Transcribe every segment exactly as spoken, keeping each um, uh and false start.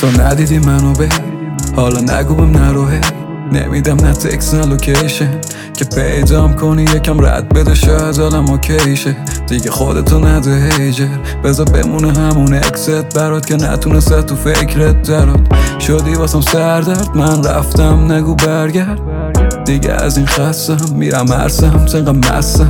تو ندیدی منو بی حالا نگو بهم نرو هی نمیدم نه تکس نه لوکیشن که پیدام کنی یکم رد بده شاید حالم اوکیشه دیگه خودتو نده هیجر بذار بمونه همون اکست برات که نتونسته تو فکرت درات شدی واسم سردرد من رفتم نگو برگرد دیگه از این خستم میرم عرصم چنقدر مستم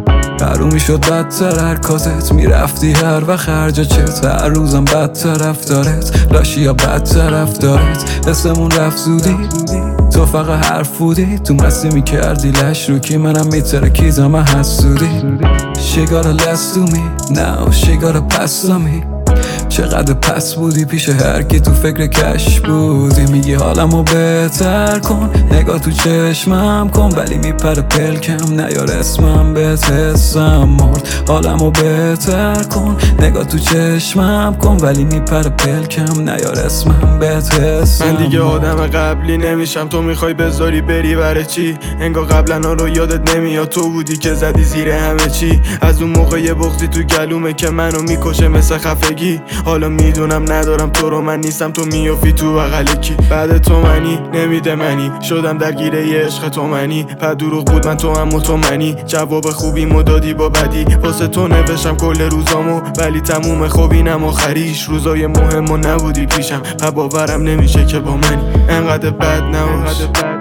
هرو میشد بدتر حرکاتت میرفتی هر وقت خرجا چت هر روزم بدتر رفتارت لاشی یا بدتر رفتارت اسمون رفت زودی تو فقط حرف بودی تو مستی میکردی لش رو کی منم میترکیزم حسودی She got a less to me now she got a pass on me چقدر پس بودی پیش هر کی تو فکر کش بودی میگی حالمو بهتر کن نگاه تو چشمم کن ولی میپره پلکم نیار اسمم بهت حسم مرد حالمو بهتر کن نگاه تو چشمم کن ولی میپره پلکم نیار اسمم بهت حسم من دیگه آدم قبلی نمیشم تو میخوای بذاری بری بره چی انگار قبلا رو یادت نمیاد تو بودی که زدی زیر همه چی از اون موقع یه بغضی تو گلومه که منو میکشه مثل خفگی حالا میدونم ندارم تو رو من نیستم تو میافی تو بغل کی بعد تو منی نمیده منی شدم درگیره یه عشق تو منی پس دروغ بود من تو هم تو منی جواب خوبی مدادی با بدی واسه تو نوشتم کل روزامو ولی تموم خوبینم آخریش روزای مهم و نبودی پیشم پس باورم نمیشه که با منی انقدر بد نباش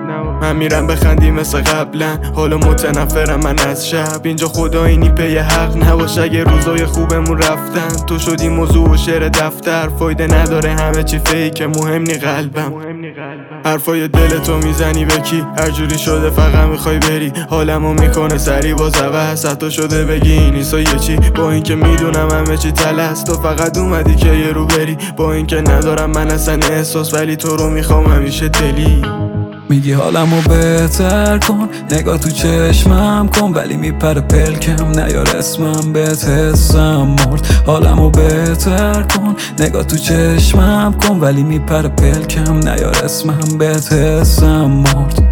من میرم بخندی مثل قبلا حالا متنفرم من از شب اینجا خدا اینی پی حق نباش اگه روزای خوبمون رفتن تو شدی موضوع و شعر دفتر فایده نداره همه چی فیکه مهم نی قلبم حرفای دلتو میزنی به کی هر جوری شده فقط میخوای بری حالمو میکنه سری باز عوض حتی شده بگی این نیسا یه چی با اینکه میدونم همه چی تلست تو فقط اومدی که یه رو بری با اینکه ندارم من اصلا احساس ولی تو رو میخوام همیشه دلی میگی حالمو بهتر کن نگاه تو چشمم کن ولی میپره پلکم نیار اسمم بهت حسم مرد حالمو بهتر کن نگاه تو چشمم کن ولی میپره پلکم نیار اسمم بهت حسم مرد